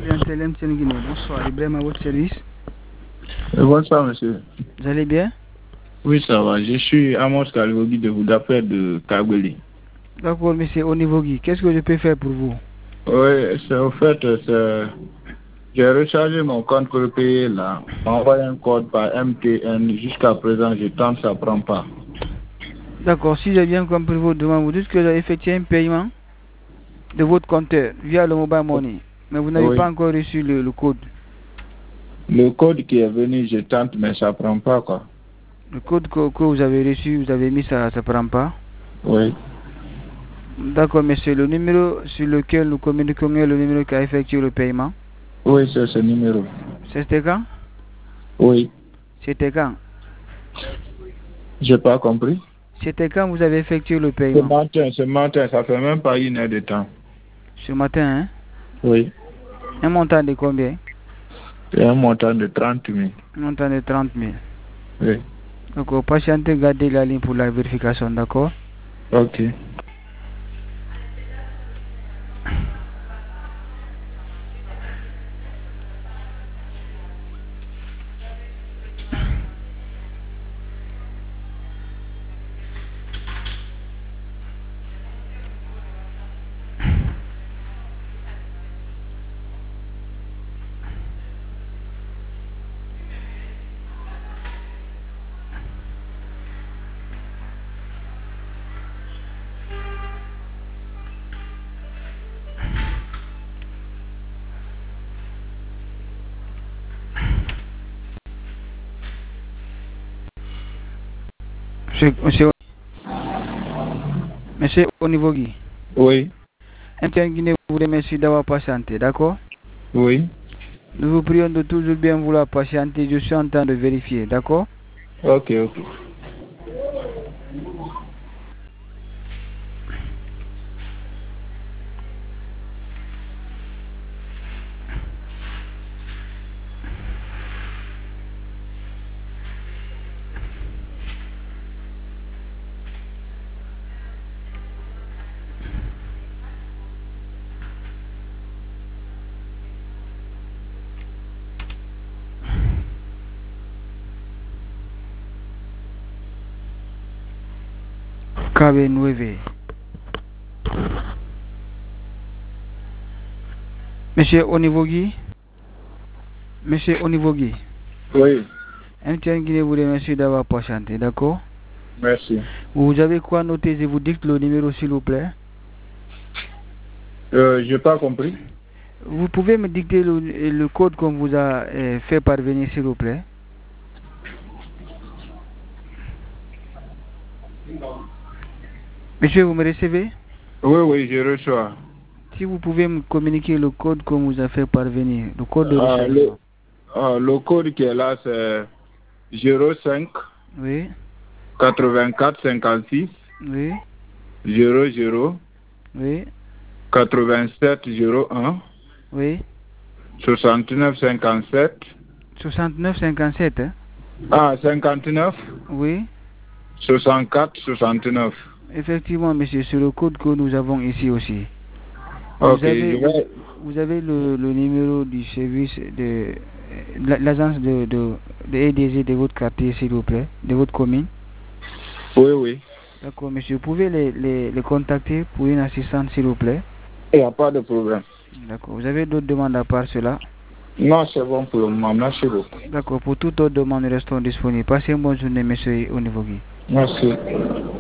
Clientèle MTN Guinée, bonsoir. Ibrahim à votre service. Bonsoir, monsieur. Vous allez bien? Oui, ça va. Je suis Amos Kalivogui de Boudapest de Kagbeli. D'accord, monsieur Onivogui. Qu'est-ce que je peux faire pour vous? Oui, c'est au fait, j'ai rechargé mon compte pour le payer là. J'ai envoyé un code par MTN. Jusqu'à présent, je tente, ça ne prend pas. D'accord, si j'ai bien compris votre demande, vous dites que vous avez effectué un paiement de votre compteur via le mobile money, mais vous n'avez pas encore reçu le code. Le code qui est venu, je tente, mais ça ne prend pas, quoi. Le code que vous avez reçu, vous avez mis ça ne prend pas? Oui. D'accord, monsieur, le numéro sur lequel nous communiquons est le numéro qui a effectué le paiement? Oui, c'est ce numéro. C'était quand? Oui. C'était quand? Je n'ai pas compris. C'était quand vous avez effectué le paiement? Ce matin, ça fait même pas une heure de temps. Ce matin, hein? Oui. Un montant de combien? C'est un montant de 30 000. Un montant de 30 000. Oui. Donc, patientez, gardez la ligne pour la vérification, d'accord? Ok. Monsieur Onivogui. Oui. MTN Guinée vous remercie d'avoir patienté, d'accord? Oui. Nous vous prions de toujours bien vouloir patienter. Je suis en train de vérifier, d'accord? Ok, ok. KB9. Monsieur Onivogui. Monsieur Onivogui. Oui. MTN Guinée vous remercie d'avoir patienté, d'accord? Merci. Vous avez quoi noter? Je vous dicte le numéro, s'il vous plaît. Je n'ai pas compris. Vous pouvez me dicter le code qu'on vous a fait parvenir, s'il vous plaît? Monsieur, vous me recevez? Oui, oui, je reçois. Si vous pouvez me communiquer le code qu'on vous a fait parvenir, le code de rechargement. Le code qui est là, c'est 05 Oui. 84 56 Oui. 00 Oui. 87 01 Oui. 69 57. 69 57, hein? Ah, 59 Oui. 64 69. Effectivement, monsieur, c'est le code que nous avons ici aussi. Ok, Vous avez le numéro du service de l'agence de EDG de votre quartier, s'il vous plaît, de votre commune? Oui, oui. D'accord, monsieur. Vous pouvez les contacter pour une assistance, s'il vous plaît? Il n'y a pas de problème. D'accord. Vous avez d'autres demandes à part cela? Non, c'est bon pour le moment. Merci beaucoup. D'accord. Pour toute autre demande, nous restons disponibles. Passez une bonne journée, monsieur Onivogui. Merci.